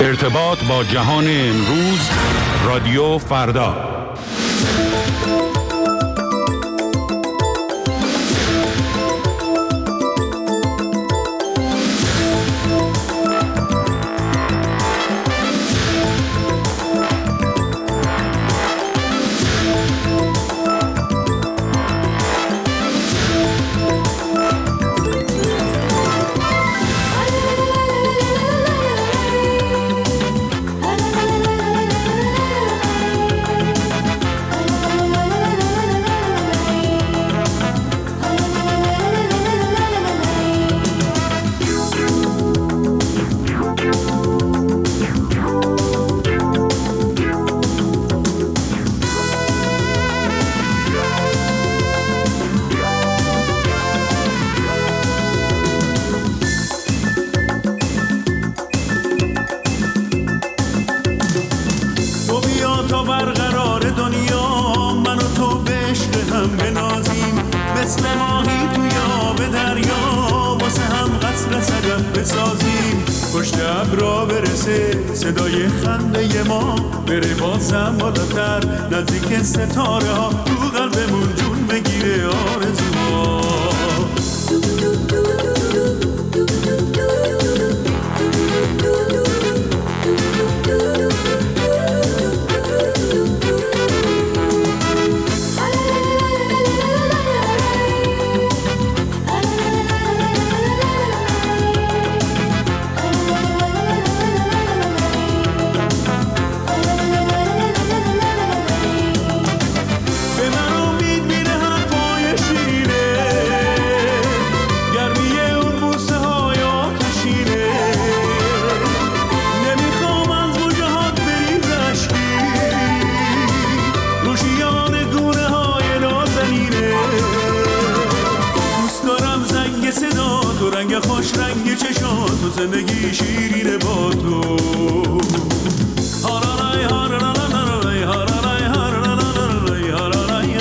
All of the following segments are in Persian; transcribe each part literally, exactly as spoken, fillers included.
ارتباط با جهان امروز، رادیو فردا. صدای خنده ما بره بازم بالاتر، نزدیک ستاره ها، تو قلبمون جون بگیره آرزوها. خوش رنگ چشات و زندگی شیرینه با تو. هارالای هارالای هارالای هارالای هارالای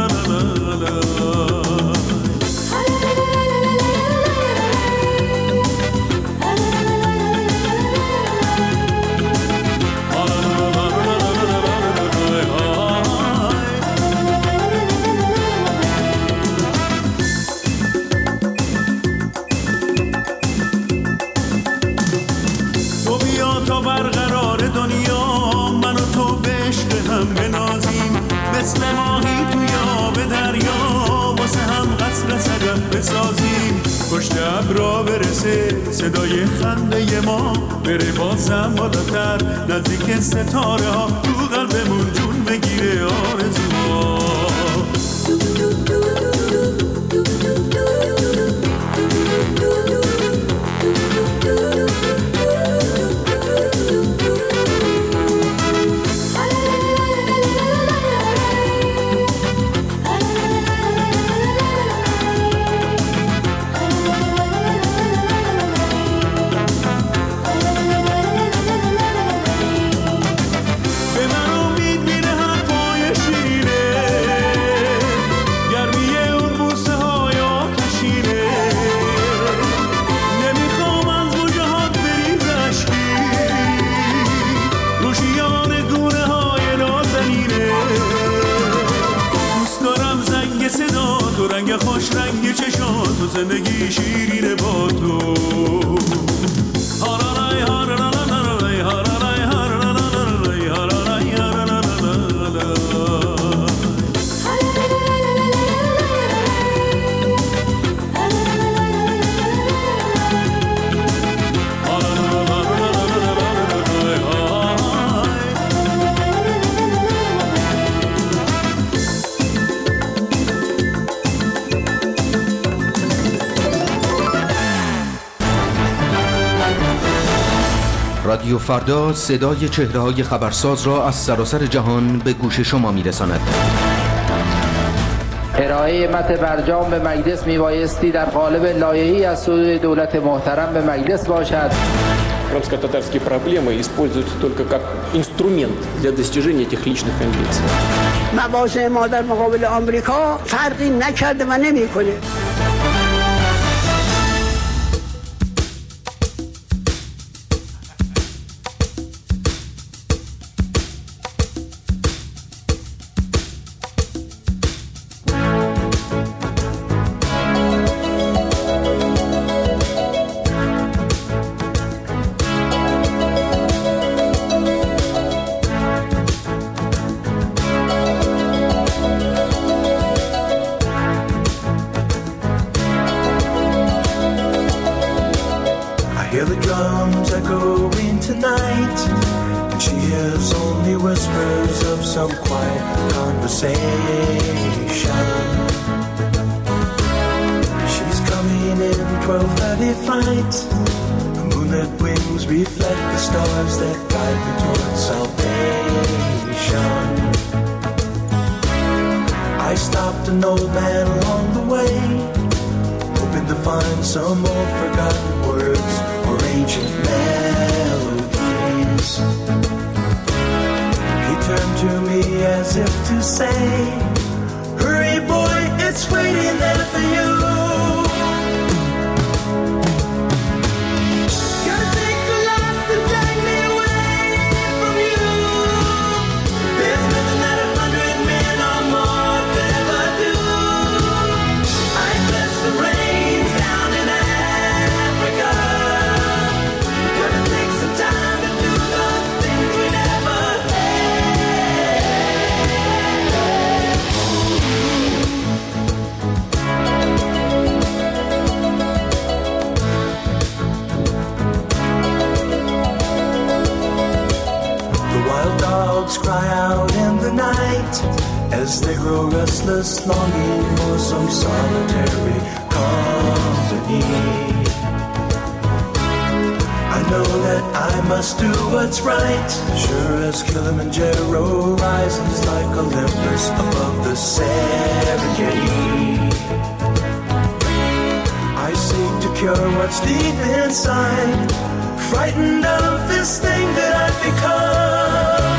مثل ماهی توی آب دریا، واسه هم قصر صدف بسازیم، پشت ابرا برسه صدای خنده ما، بره بازم بالاتر، نزدیک ستاره ها، تو قلبمون جون بگیره آرزوها. خوش رنگ چشات و زندگی شیرینه با تو. هارالای هارالای هارالای هارالای هارالای رادیو فردا صدای چهره‌های خبرساز را از سراسر جهان به گوش شما می‌رساند. ارائه متن برجام به مجلس میبایستی در قالب لایحه‌ای از سوی دولت محترم به مجلس باشد. Крымско-татарские проблемы используются только как инструмент для достижения этих личных амбиций. مواضع ما در مقابل آمریکا فرقی نکرده و نمی‌کنه. comes echoing tonight, and she hears only whispers of some quiet conversation. She's coming in twelve thirty flight. The moonlit wings reflect the stars that guide me towards salvation. I stopped an old man along the way, hoping to find some old forgotten words or ancient melodies. He turned to me as if to say, hurry boy, it's waiting there for you. Gotta take a lot to drag me away from you. There's nothing that a hundred men or more could ever do. I bless the rains down in Africa. Gonna take some time to do the things we never The wild dogs cry out in the night as they grow restless, longing for some solitary company. I know that I must do what's right, sure as Kilimanjaro rises like Olympus above the Serengeti. I seek to cure what's deep inside, frightened of this thing that I've become.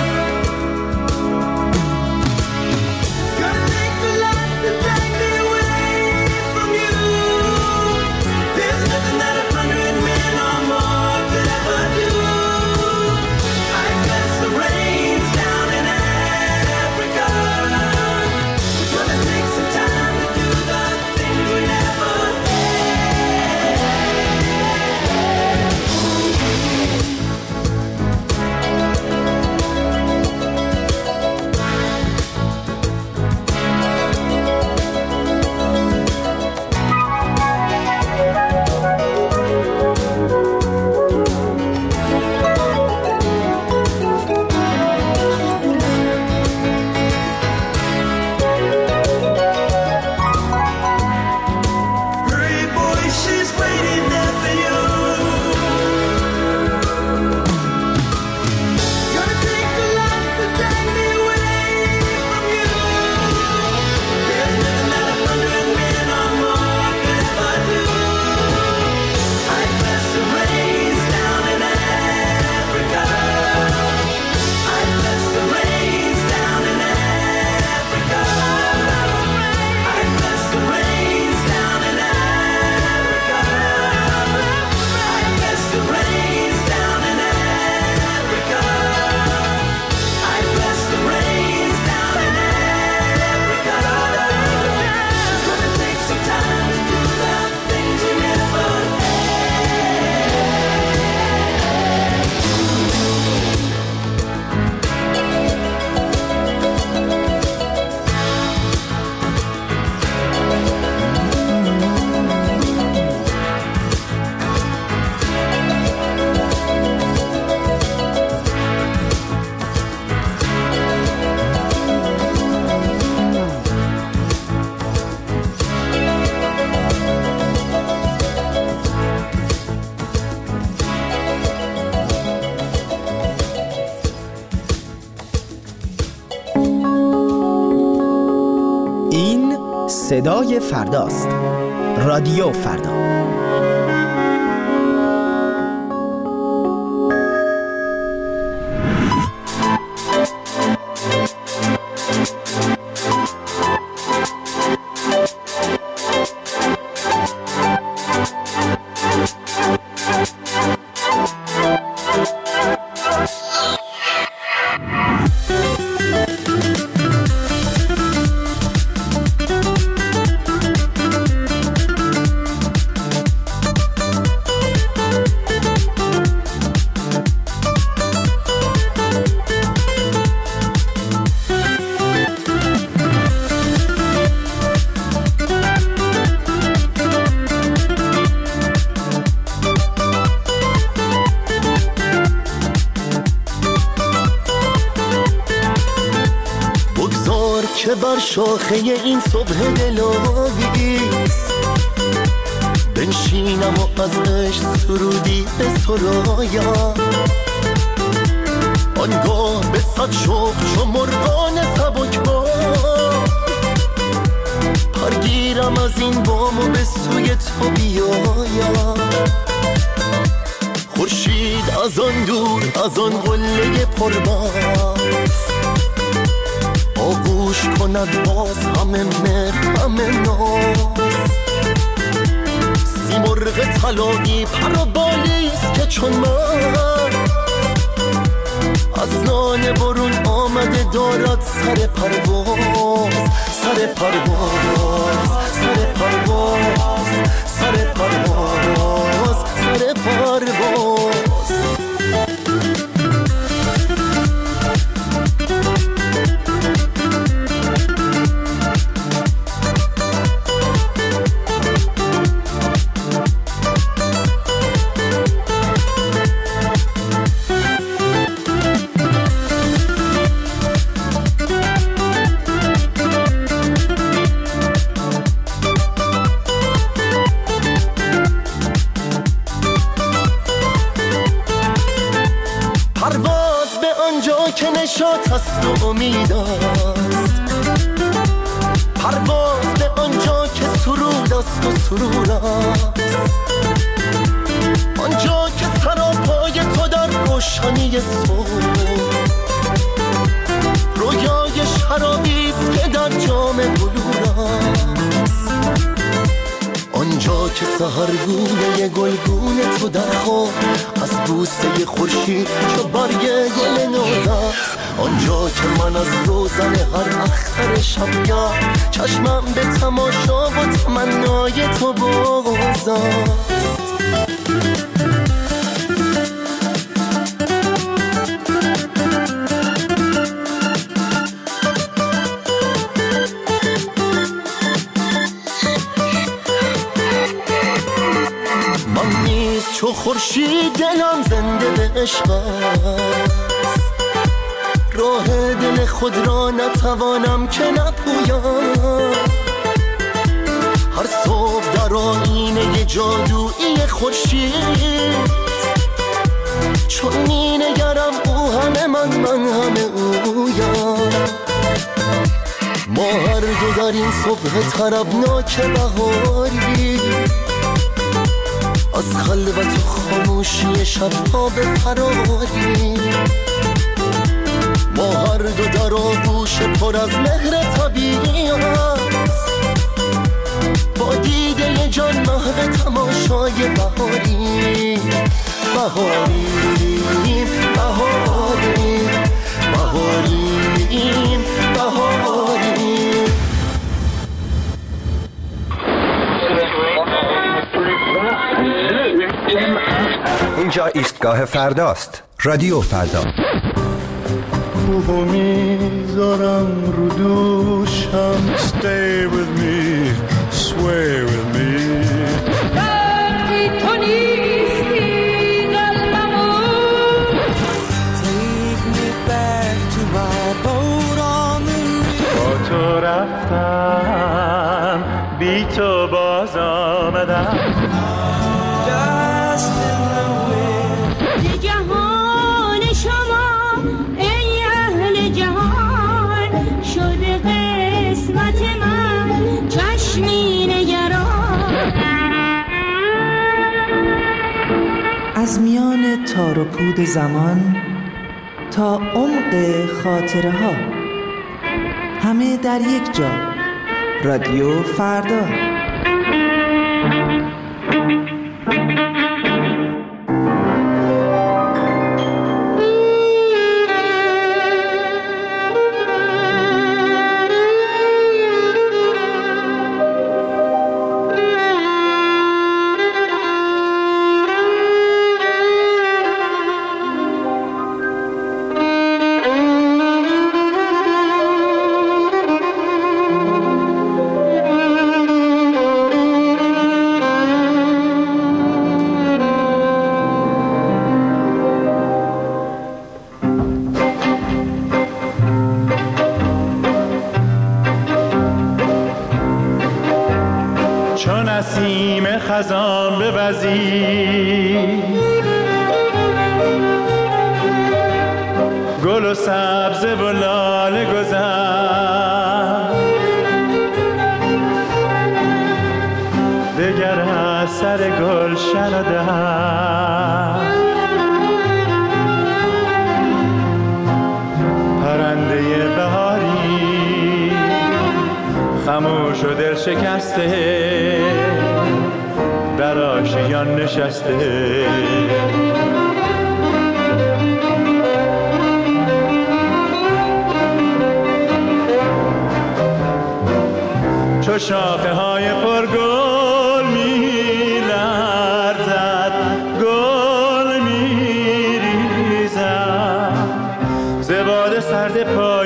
Gonna take a lot to drag me away from you. There's nothing that a hundred men or more could ever do. I bless the rains down in Africa. Gonna take some time to do the things we never hurry boy, she's waiting there for you. Gonna take a lot to drag me away from you. There's nothing that a hundred men or more could ever do. I bless the rains down in Africa. I bless the rains down in Africa. I bless the rains down in Africa. I bless the rains down in Africa. I bless the rains down in Africa. Gonna take some time to do the things we never این صدای فرداست. رادیو فردا. که بر شاخه این صبح دلاویست بنشینم و از عشق سرودی به سرایم آنگاه به صد شوق چو مرغان سبکبار پرگیرم از این بام و به سوی تو بیایم خورشید از آن دور از آن قله پربرف آغوش کند باز همه مهر همه ناز سیمرغ طلایی پر و بالیست که چون من از لانه برون آمده دارد سر پرواز سر پرواز سر پرواز سر پرواز سر پرواز که نشاط است و امید است پرواز به آنجا که سرود است و سرور است آنجا که سراپای تو در روشنی صبح رویای شرابی است که در جام بلور است آنجا که سحرگونه گلگون تو در خواب از بوسه خورشید چو برگ گل نوز است آنجا که من از روزن هر اختر شبگرد چشمم به تماشا و تمنای تو باز است چو خورشید دلم زنده به عشق است راه دل خود را نتوانم که نپویم هر صبح در آینه جادویی خورشید چون می نگرم او همه من من همه اویم ما هر دو در این صبح طربناک بهاری از خلوت و خاموشی شبها به فراری ما هر دو در آغوش پر از مهر طبیعی است با دیده جان محو تماشای بهاری بهاری بهاری بهاری بهاری اینجا ایستگاه فرداست. رادیو فردا. روحو میذارم رو دوشم Stay with me, sway with me وقتی تو نیستی قلبمون Take me back to my boat on the river با تو رفتم بی تو باز آمدم جهان شما ای اهل جهان شده قسمت من چشمی نگران از میان تار و پود زمان تا عمق خاطره ها همه در یک جا رادیو فردا خزان بوزی، گل و سبزه و لاله گذر، دگر از سر گلشن و در، پرنده بهاری خموش و دل شکسته در آشیان نشسته. چو شاخه های پرگل می لرزد، گل می ریزد ز باد سرد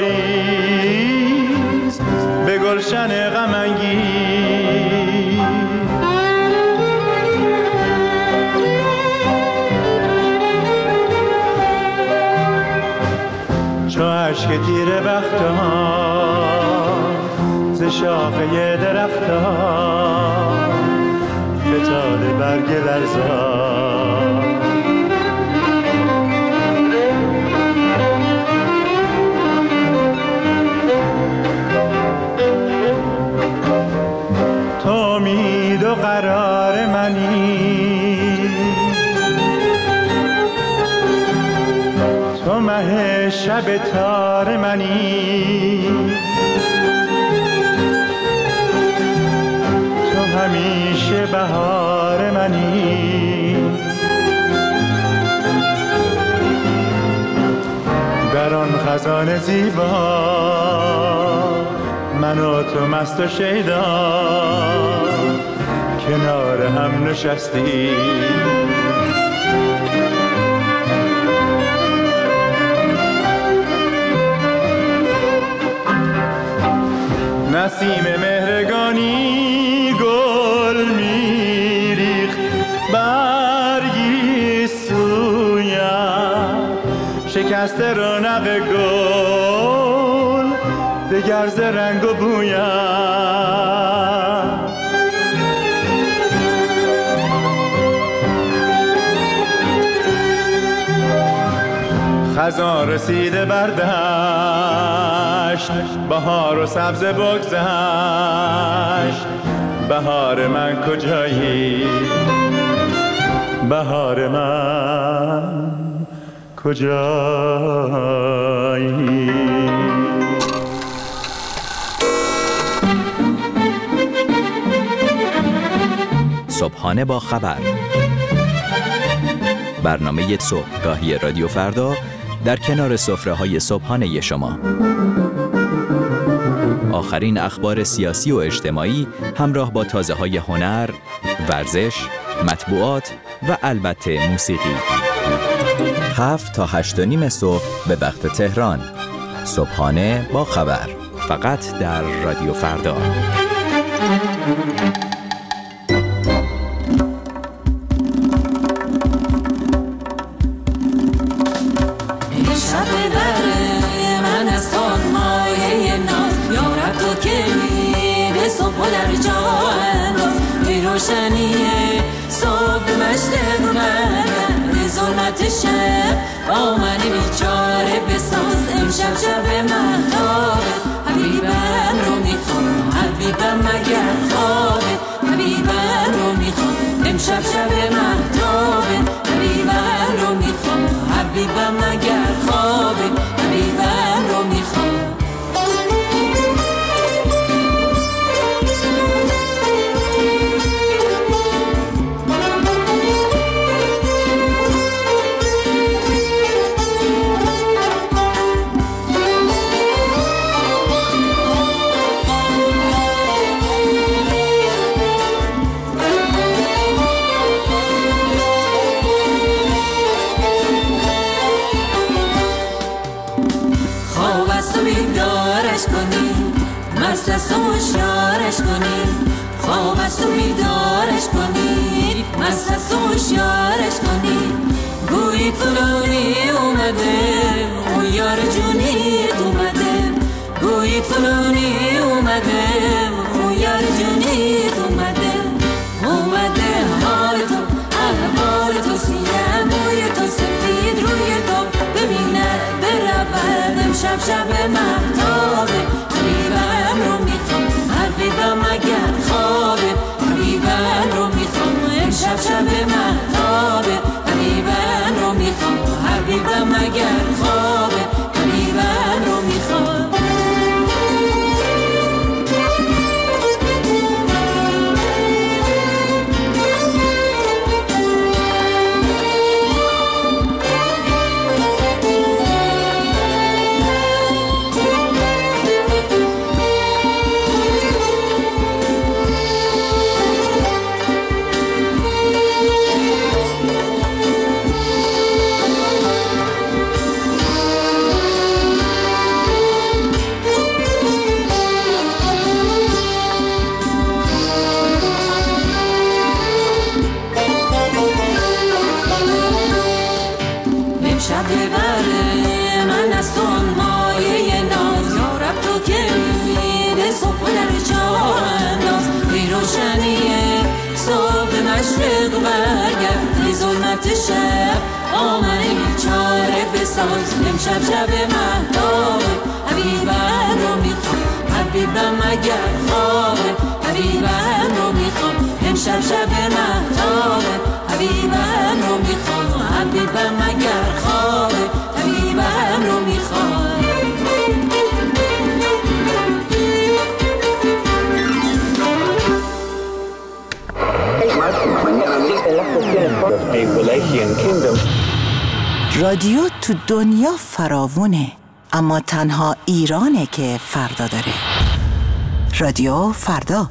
پاییز به گلشن غم انگیز. چو اشک تیره بختان ز شاخه درختان فتاده برگ لرزان. تو امید و قرار منی، تو مه شب تار منی، تو همیشه بهار منی. در آن خزان زیبا من و تو مست و شیدا کنار هم نشستی. نسیم مهرگانی گل میریخت برگی سویم، شکست رونق گل دگر ز رنگ و بویم. خزان رسیده بر دشت، بهار و سبز بگذشت. بهار من کجایی، بهار من کجایی. صبحانه با خبر، برنامه صبحگاهی رادیو فردا در کنار سفره‌های صبحانه شما. آخرین اخبار سیاسی و اجتماعی همراه با تازه‌های هنر، ورزش، مطبوعات و البته موسیقی. هفت تا هشت و نیم صبح به وقت تهران. صبحانه با خبر، فقط در رادیو فردا. روشنیه صبح مشرق اومدن به ظلمت شب با من بیچاره بساز امشب شب مهتابه. حبیبم رو میخوام، حبیبم مگر خوابه. حبیبم رو میخوام امشب شب مهتابه. حبیبم رو میخوام، حبیبم مگر خوابه. حبیبم رو میخوام. مست است و هوشیارش کنی، خواب است و بیدارش کنی. مست است و هوشیارش کنی، گویی فلانی اومده، اون یار جونیت اومده. گویی فلانی اومده، اون یار جونیت اومده. اومده شب مهتابه حبیبم رو میخوام حبیبم اگر خوابه حبیبم رو میخوام امشب شب مهتابه حبیبم رو میخوام حبیبم اگر خوابه حبیبم رو میخوام مشرق برگرد ظلمت شب آمنه بیچاره بساز امشب شب مهتابه حبیبم رو میخوام حبیبم اگر خوابه حبیبم رو میخوام امشب شب مهتابه حبیبم رو میخوام حبیبم اگر خوابه حبیبم رو میخوام رادیو تو دنیا فراوونه، اما تنها ایرانه که فردا داره. رادیو فردا.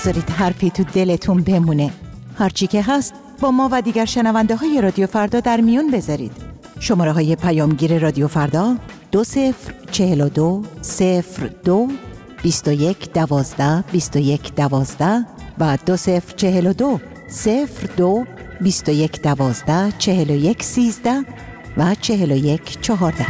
نذارید حرفی تو دلتون بمونه. هرچی که هست با ما و دیگر شنونده های رادیو فردا در میون بذارید. شماره های پیامگیر رادیو فردا دو صفر چهل و دو صفر دو بیست و یک دوازده بیست و یک دوازده و دو صفر چهل و دو صفر دو بیست و یک دوازده چهل و یک سیزده و چهل و یک چهارده.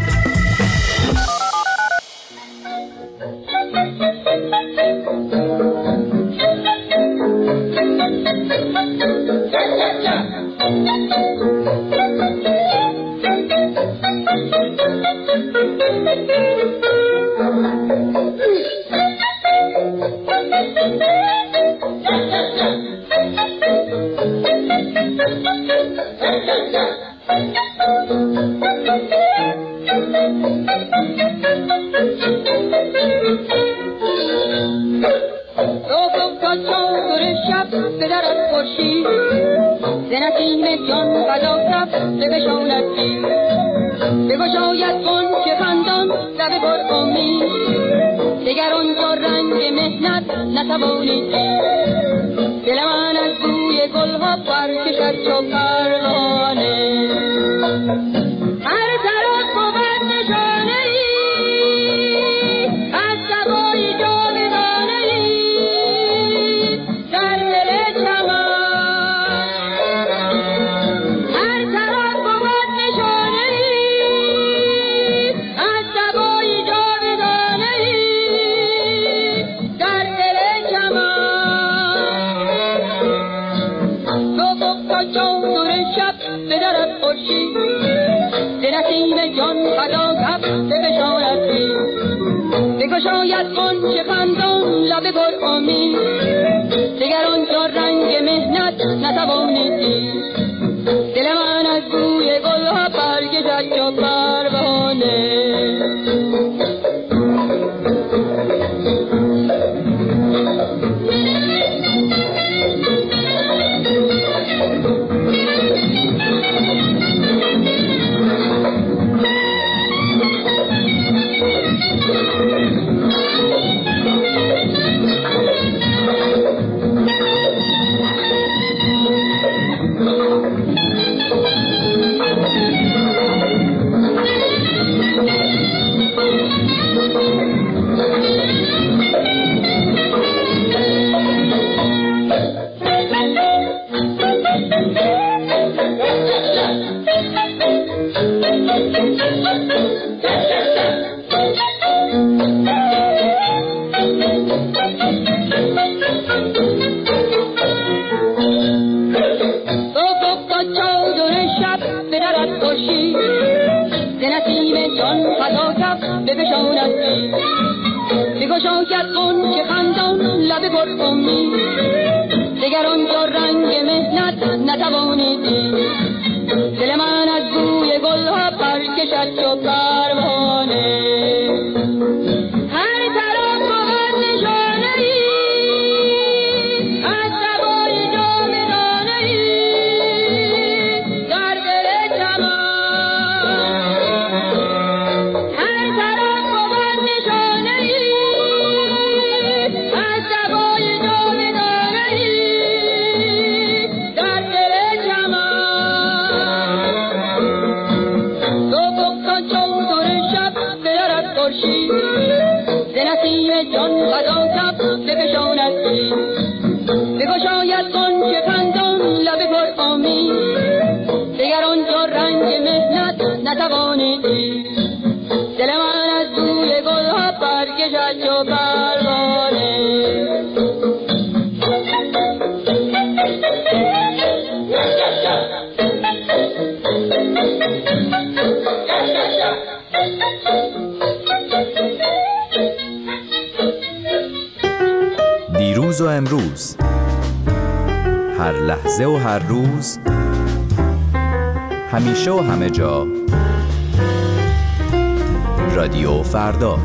دیروز و امروز، هر لحظه و هر روز، همیشه و همه جا، رادیو فردا.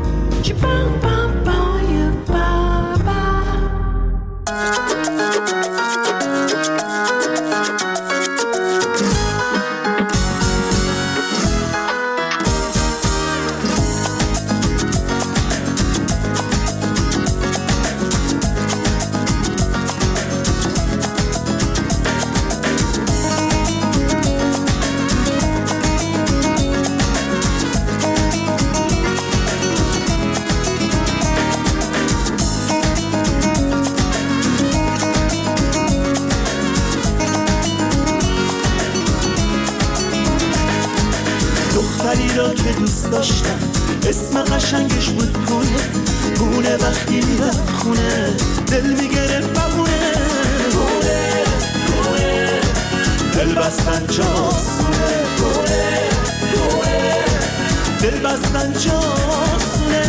دل میگرفت بمونه گونه گونه دل بستن جاسونه گونه گونه دل بستن جاسونه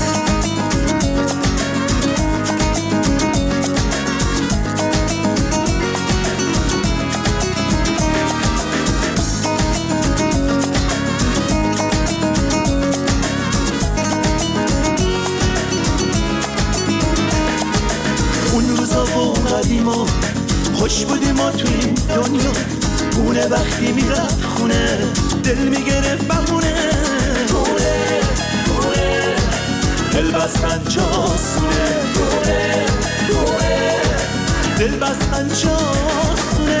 قدیما خوش بودیم ما تو این دنیا خونه وقتی میرفت خونه دل میگرفت بمونه خونه خونه دل بستن جاسونه خونه خونه دل بستن جاسونه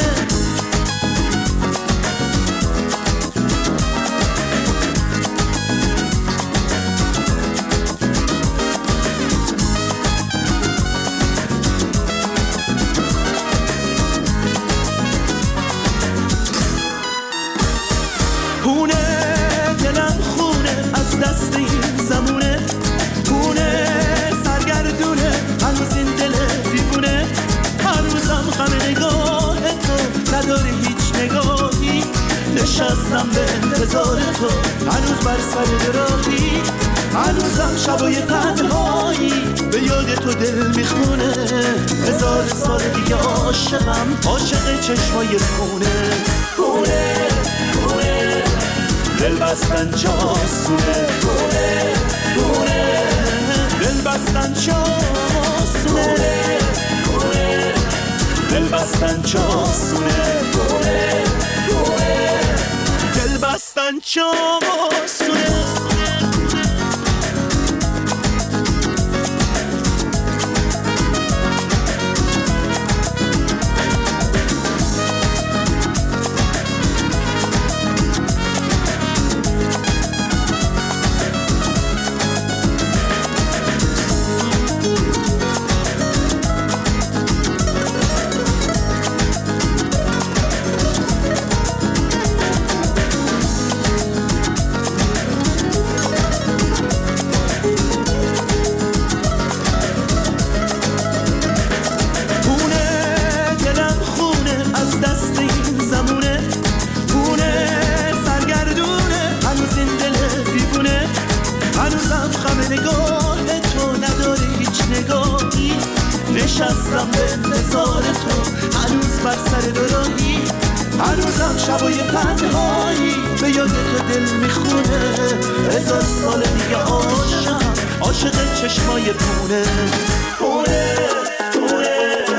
نشستم به انتظار تو هنوز بر سر راهی هنوزم شبای تنهایی به یاد تو دل میخونه هزار سال دیگه عاشقم عاشق چشمای خونه خونه خونه دل بستن جاسونه خونه خونه دل بستن جاسونه خونه دل بستن جاسونه خونه خونه دل بستن جاسونه نشستم به انتظار تو هنوز بر سر دوراهی هنوزم شبای تنهایی به یاد تو دل میخونه هزار سال دیگه عاشقم عاشق چشمای پونه پونه پونه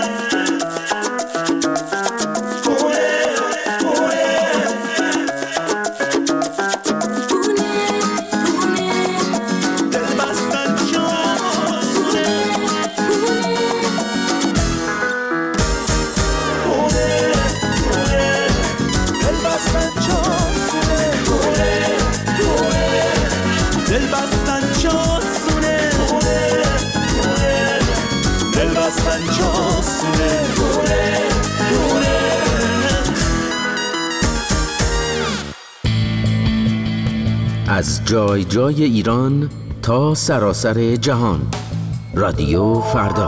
از جای جای ایران تا سراسر جهان رادیو فردا.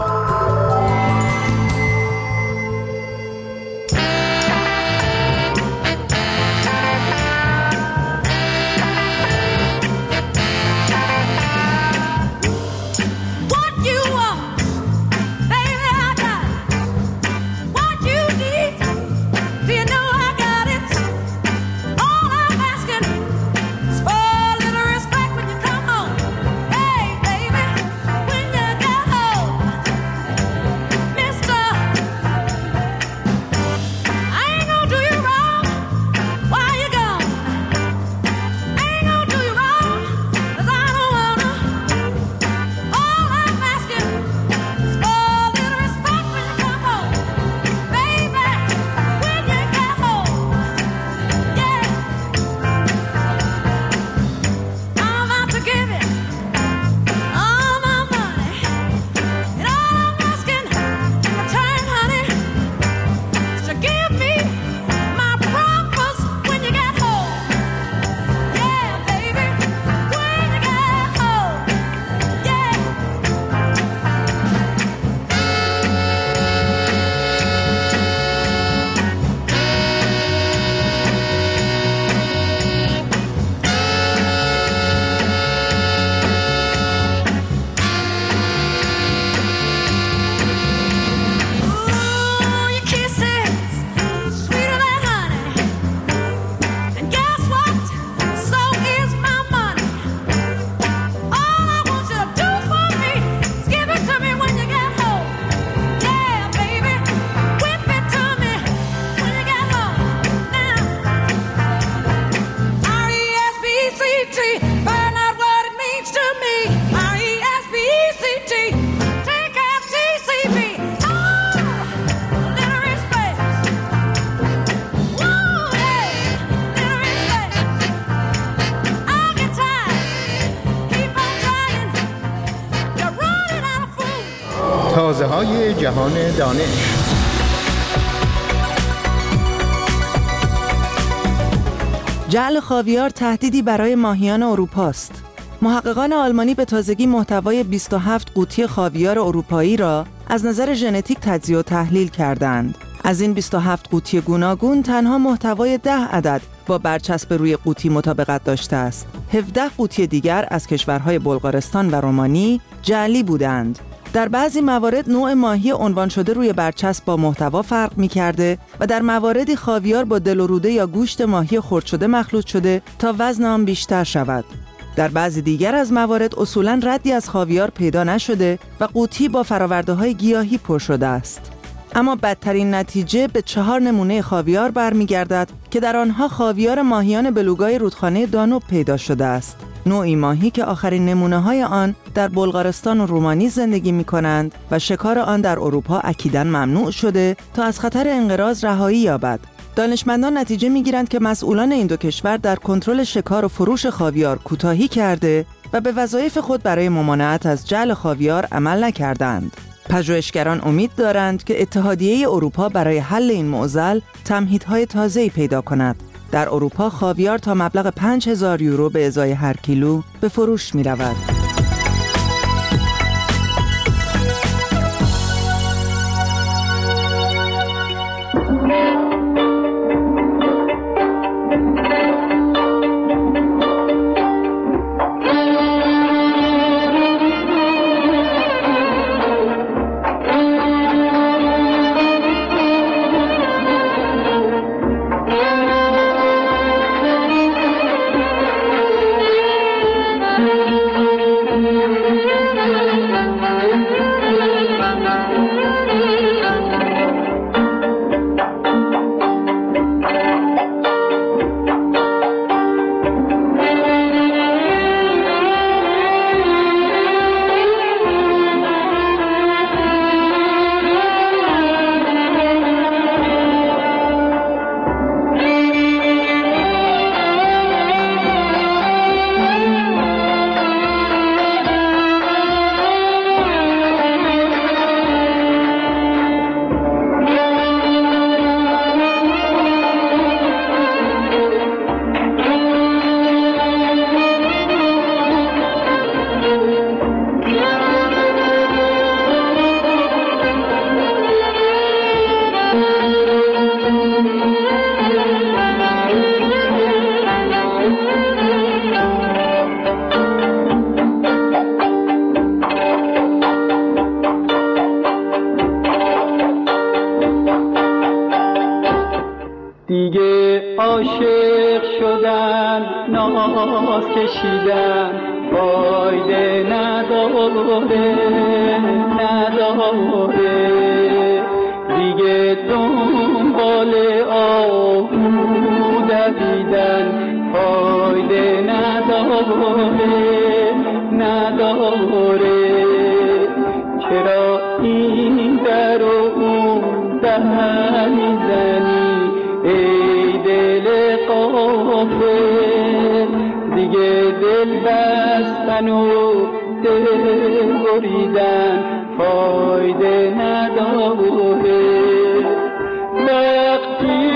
تازه های جهان دانش. جعل خاویار تهدیدی برای ماهیان اروپا است. محققان آلمانی به تازگی محتوای بیست و هفت قوطی خاویار اروپایی را از نظر ژنتیک تجزیه و تحلیل کردند. از این بیست و هفت قوطی گوناگون تنها محتوای ده عدد با برچسب روی قوطی مطابقت داشته است. هفده قوطی دیگر از کشورهای بلغارستان و رومانی جعلی بودند. در بعضی موارد نوع ماهی عنوان شده روی برچسب با محتوا فرق می‌کرده و در مواردی خاویار با دل و روده یا گوشت ماهی خرد شده مخلوط شده تا وزن آن بیشتر شود. در بعضی دیگر از موارد اصولاً ردی از خاویار پیدا نشده و قوطی با فرآورده‌های گیاهی پر شده است. اما بدترین نتیجه به چهار نمونه خاویار برمیگردد که در آنها خاویار ماهیان بلوگای رودخانه دانوب پیدا شده است. نوعی ماهی که آخرین نمونه‌های آن در بلغارستان و رومانی زندگی می‌کنند و شکار آن در اروپا اکیداً ممنوع شده تا از خطر انقراض رهایی یابد. دانشمندان نتیجه می‌گیرند که مسئولان این دو کشور در کنترل شکار و فروش خاویار کوتاهی کرده و به وظایف خود برای ممانعت از جعل خاویار عمل نکردند. پژوهشگران امید دارند که اتحادیه اروپا برای حل این معضل تمهیدهای تازه‌ای پیدا کند. در اروپا خاویار تا مبلغ پنج هزار یورو به ازای هر کیلو به فروش می رود. دیگه عاشق شدن ناز کشیدن فایده نداره نداره دیگه دنبال آهو دویدن فایده نداره نداره چرا این در و اون در میزنی ای دل غافل دیگه دل بستن و دل بریدن فایده نداره وقتی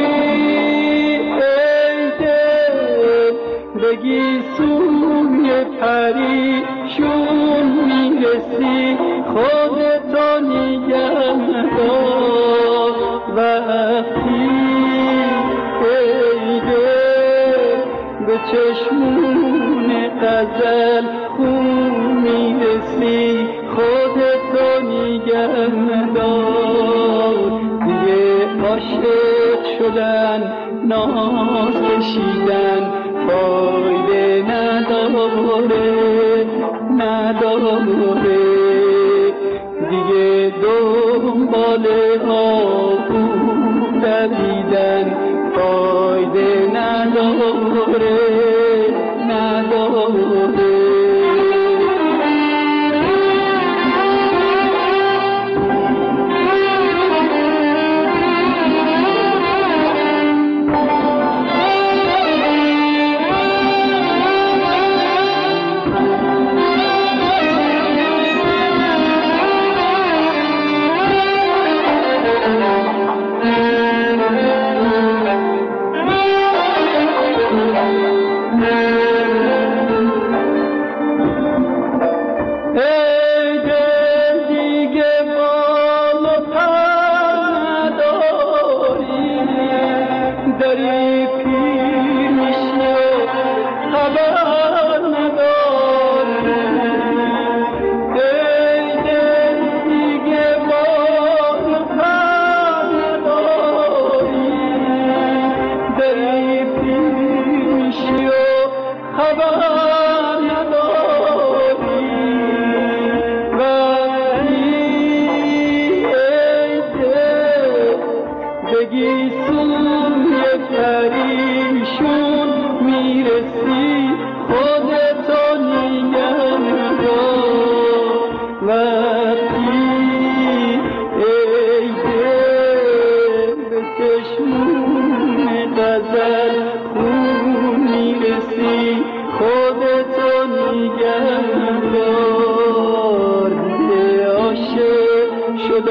ای دل بگی سوی پریشون میرسی خودتو نگه دار وقتی به چشمون غزل خون میرسی خودتو نگه دار دیگه عاشق شدن ناز کشیدن فایده نداره نداره دیگه دنبال آهو دویدن فایده نداره نداره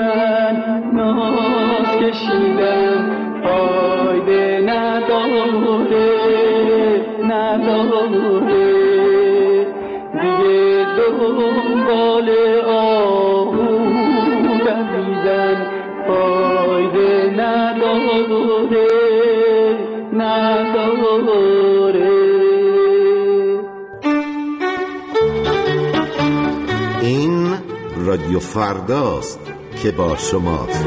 بودن ناز کشیدن فایده نداره نداره دیگه دنبال آهو دویدن فایده نداره نداره. این رادیو فرداست که با شماست.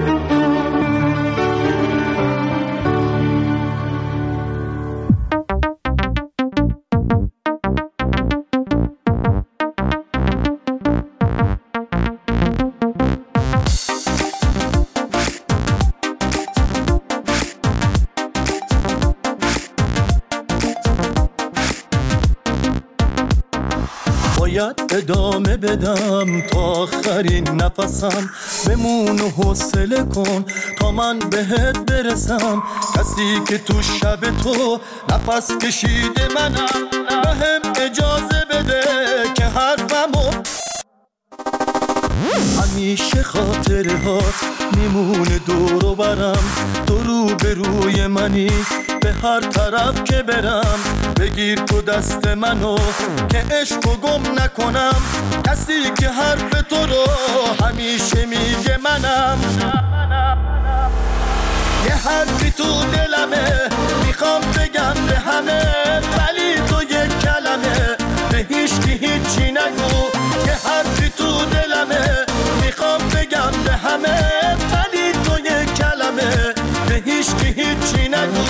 باید ادامه بدم تا آخرین نفسم، بمون و حوصله کن تا من بهت برسم. کسی که تو شب تو نفس کشیده منم، بهم اجازه بده که حرفمو همیشه خاطرهات میمونه دور و برم. تو رو به روی منی به هر طرف که برم، بگیر تو دست منو که عشقو گم نکنم. کسی که حرف تو رو همیشه میگه منم. یه حرفی تو دلمه میخوام بگم به همه، ولی تو یک کلمه به هیچکی هیچی نگو. یه حرفی تو دلمه میخوام بگم به همه، ولی تو یک کلمه به هیچکی هیچی نگو.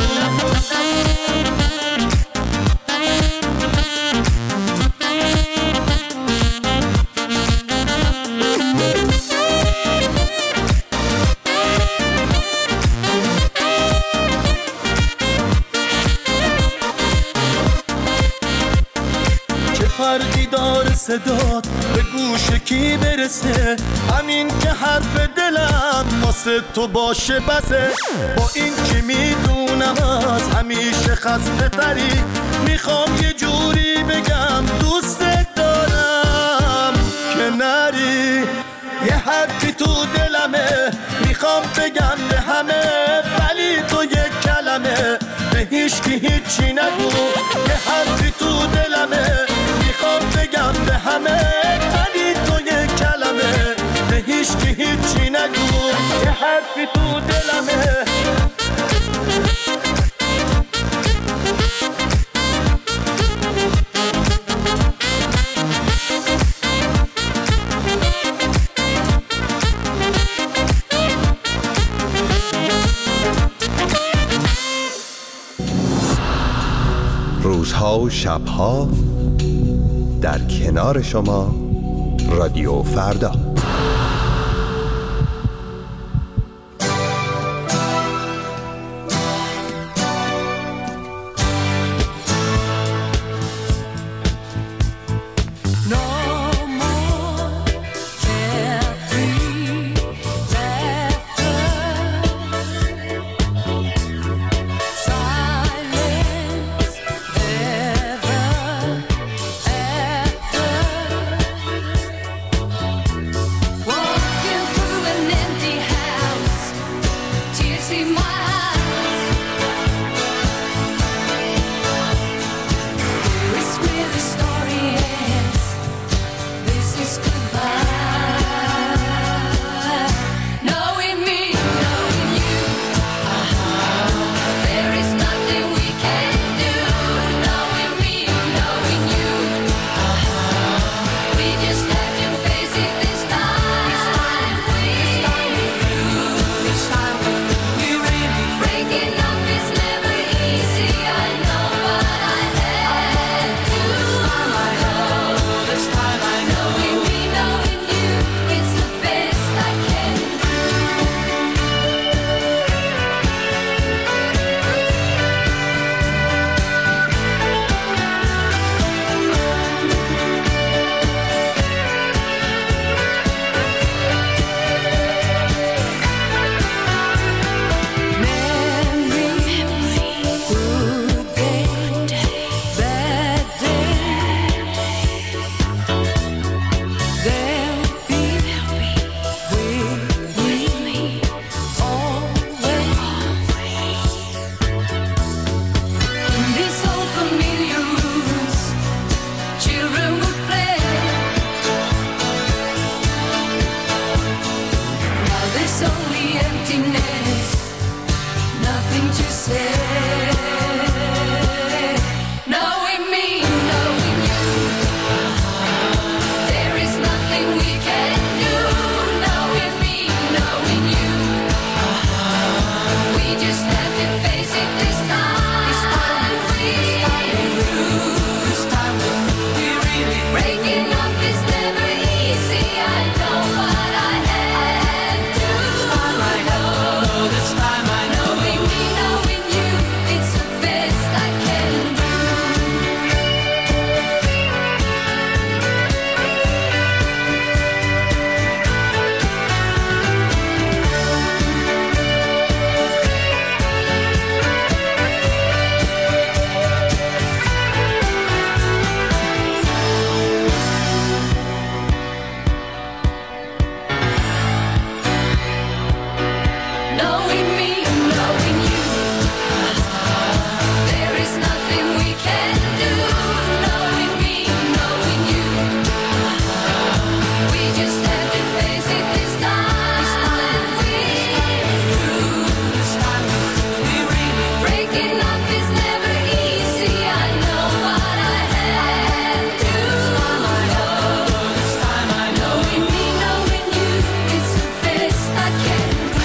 فرقی داره صدات به گوش کی برسه؟ همین که حرف دلم واسه تو باشه بسه. با این که میدونم از همیشه خسته تری، میخوام یه جوری بگم دوست دارم که نری. یه حرفی تو دلمه میخوام بگم به همه، ولی تو یک کلمه به هیچکی هیچی نگو. یه حرفی تو دلمه میخوام بگم به همه، ولی تو یک کلمه به هیچکی هیچی نگو. یه حرفی تو دلمه روزها و شبها در کنار شما رادیو فردا. emptiness, nothing to say. Knowing me, knowing you, there is nothing we can do. Knowing me, knowing you, we just have to face it this time. This time we lose. This time we really breaking up is never easy. I know, but I had to. This time I know. This time I know. Knowing me, knowing you, it's the best I can do. Knowing me, knowing you, there is nothing we can do. Knowing me, knowing you, we just have to face it this time. We lose. This time we really breaking up is never easy. I know, but I had to. This time I know. Knowing me, knowing you, it's the best I can do.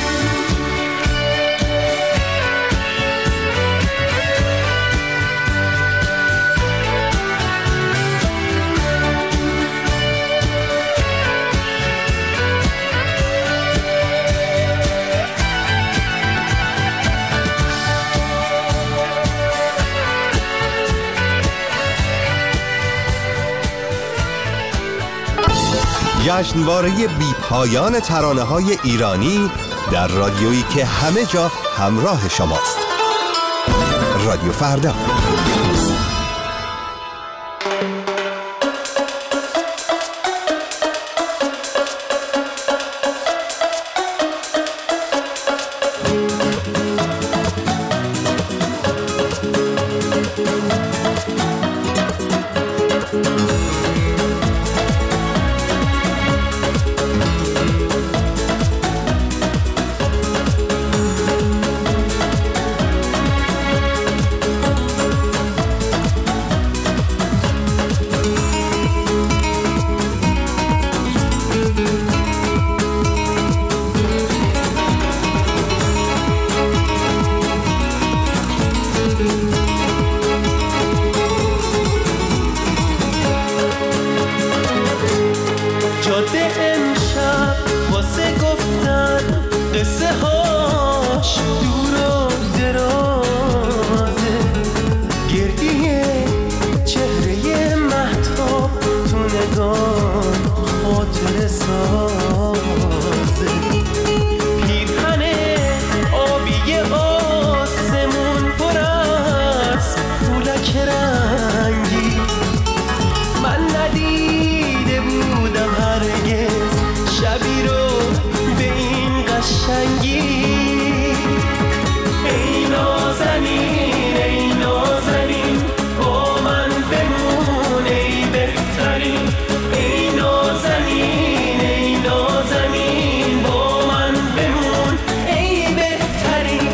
جشنواره بی پایان ترانه‌های ایرانی در رادیویی که همه جا همراه شماست. رادیو فردا. جاده امشب واسه گفتن قصه هاش دور و درازه، گردیه چهره مهتاب تو نگاه خاطر سازه، پیرهن آبی آسمون پر از فولک رنگی، من ندیده بودم هرگز شبی رو به این قشنگی. ای نازنین ای نازنین با من بمون ای بهترین، ای نازنین ای نازنین با من بمون ای بهترین.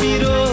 بیرون